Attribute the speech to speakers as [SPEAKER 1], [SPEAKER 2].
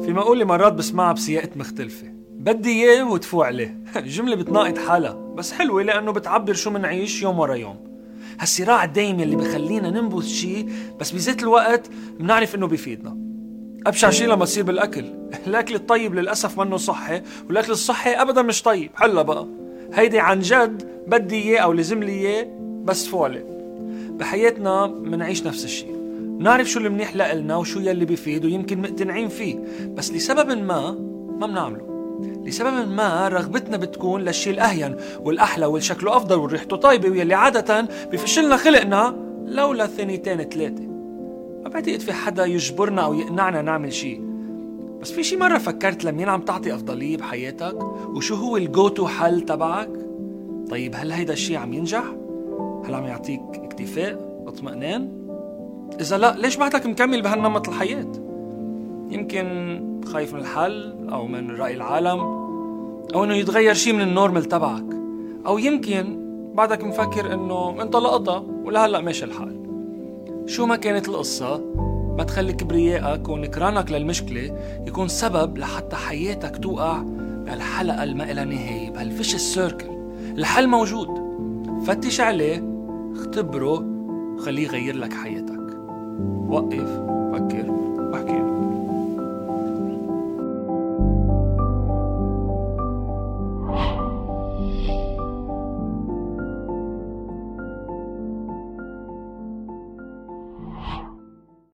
[SPEAKER 1] في مقولة مرات بسمعها بسياقات مختلفة، بدي اياه وتفوق عليه. الجملة بتناقض حالها بس حلوة لأنه بتعبر شو منعيش يوم ورا يوم. هالصراع الدايم اللي بخلينا ننبذ شي بس بذات الوقت بنعرف انه بيفيدنا. أبشع شي لما تصير بالأكل. الأكل الطيب للأسف منه صحي، والأكل الصحي أبدا مش طيب. حلا بقى هيدي عن جد بدي اياه أو لازم لي اياه بس تفوق عليه. بحياتنا منعيش نفس الشي، نعرف شو المنيح لإلنا وشو يلي بيفيد ويمكن مقتنعين فيه، بس لسبب ما بنعمله. لسبب ما رغبتنا بتكون للشي الأهين والأحلى والشكله أفضل والريحته طيبة واللي عادة بفشلنا خلقنا لولا ثانيتين ثلاثة. ما بعتقد في حدا يجبرنا أو يقنعنا نعمل شي، بس في شي مرة فكرت لمين عم تعطي أفضلية بحياتك وشو هو الجوتو حل تبعك؟ طيب هل هيدا الشي عم ينجح؟ هل عم يعطيك اكتفاء واطمئنان؟ إذا لا، ليش بعدك مكمل بهالنمط الحياة؟ يمكن خايف من الحل أو من رأي العالم أو إنه يتغير شي من النورمال تبعك، أو يمكن بعدك مفكر إنه أنت لقطة ولهلأ ماشي الحال. شو ما كانت القصة، ما تخلي كبريائك ونكرانك للمشكلة يكون سبب لحتى حياتك توقع بهالحلقة الما إلى نهاية، بهالفيش السيركل. الحل موجود، فتش عليه، اختبره، خليه يغير لك حياتك. وقف، فكر.